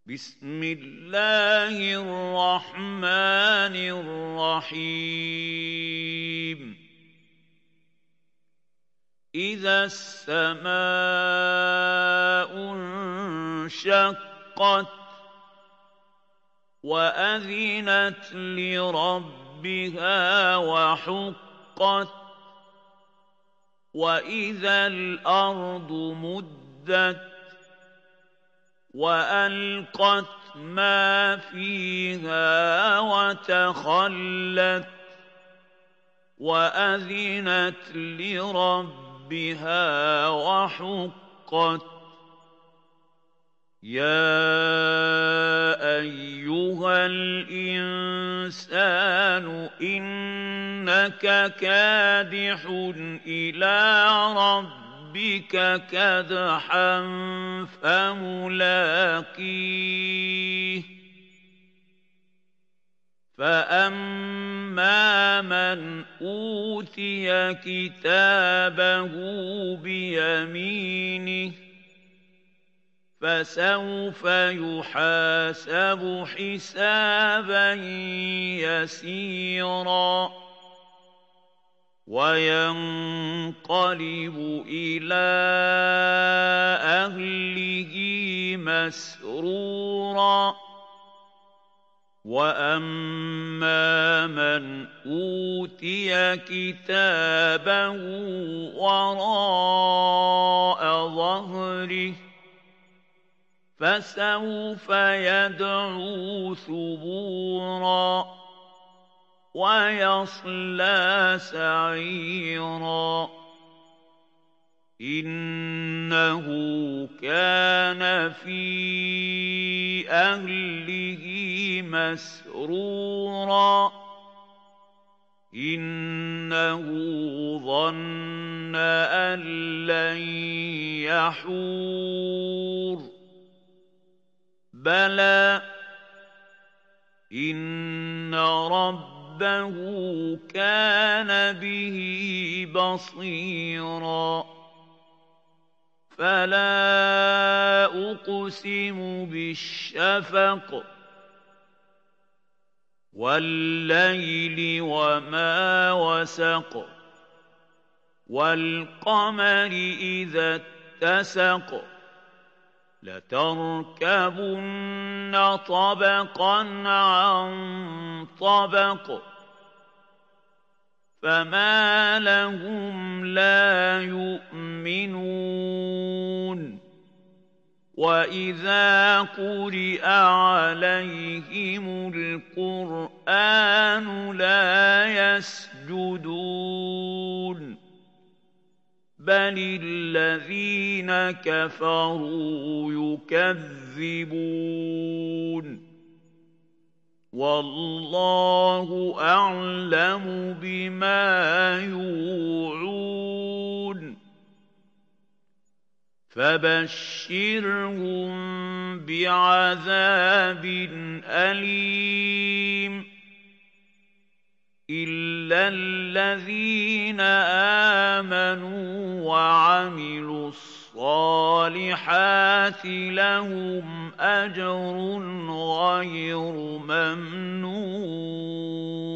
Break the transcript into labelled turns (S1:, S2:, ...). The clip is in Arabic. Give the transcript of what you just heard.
S1: بسم الله الرحمن الرحيم إذا السماء انشقت وأذنت لربها وحقت وإذا الأرض مدت وألقت ما فيها وتخلت وأذنت لربها وحقت يا أيها الإنسان إنك كادح إلى ربك كدحا فملاقيه فأما من أوتي كتابه بيمينه فسوف يحاسب حسابا يسيرا وينقلب إلى أهله مسرورا وأما من أوتي كتابه وراء ظهره فسوف يدعو ثبورا ويصلى سعيرا إنه كان في أهله مسرورا إنه ظن أن لن يحور بلى إن ربه كان به بصيرا فلا أقسم بالشفق والليل وما وسق والقمر إذا اتسق لتركبن طبقا عن طبق فما لهم لا يؤمنون وإذا قرئ عليهم القرآن لا يسجدون بل الذين كفروا يكذبون والله أعلم بما يوعون فبشرهم بعذاب أليم إلا الذين آمنوا وعملوا الصالحات لهم أجر غير ممنون